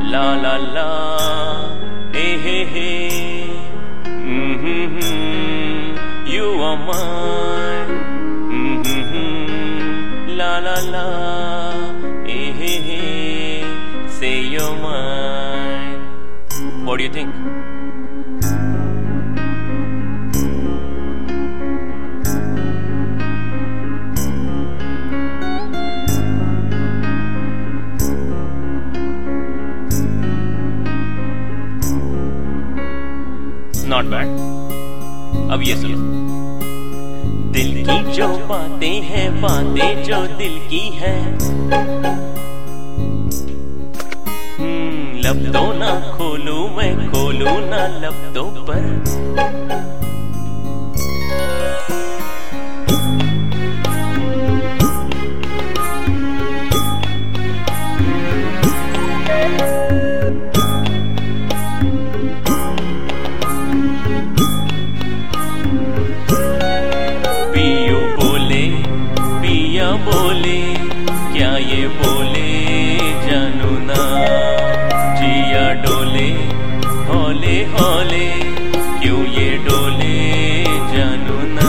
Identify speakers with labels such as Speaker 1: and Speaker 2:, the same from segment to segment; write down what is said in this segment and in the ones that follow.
Speaker 1: La la la, hey hey hey, you are mine. La la la, hey hey hey, say you're mine. What do you think? Not bad. अब ये सुनो। दिल की जो बातें हैं, बातें जो दिल की हैं, लफ्ज़ों ना खोलूं मैं, खोलूं ना लफ्ज़ों पर। बोले क्या ये बोले जानू ना, जिया डोले हौले हौले, क्यों ये डोले जानू ना।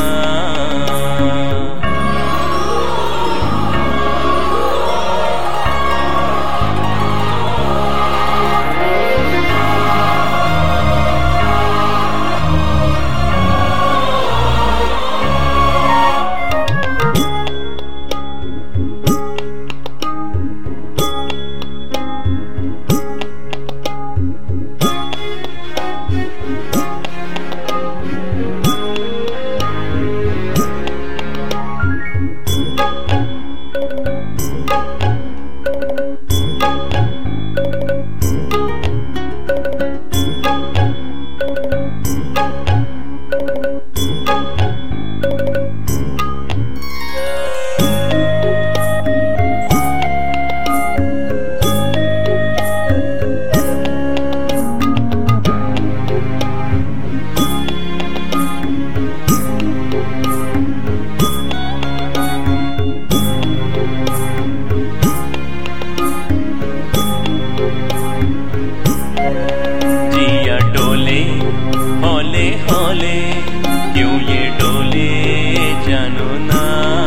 Speaker 1: हौले क्यों ये डोले जानू ना।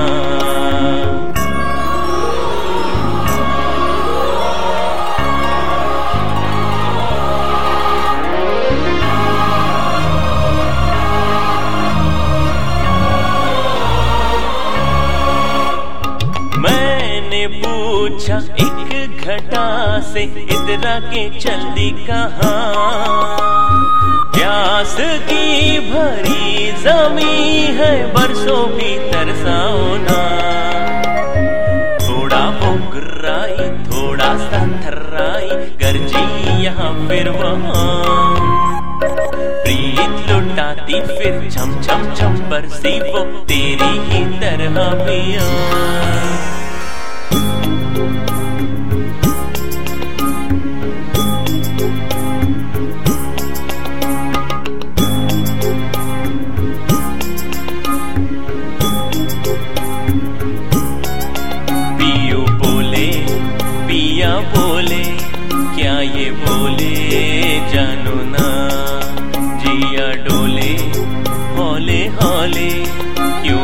Speaker 1: मैंने पूछा एक घटा से, इतरा के चलती कहाँ, प्यास की भरी जमी है, बरसों भी तरसाओ ना। थोड़ा वो गुर्राई, थोड़ा सा थर्राई, गरजी यहाँ फिर वहाँ, प्रीत लुटाती फिर छम छम छम बरसी वो तेरी ही तरह पिया। बोले क्या ये बोले जानू ना, जिया डोले हौले हौले क्यों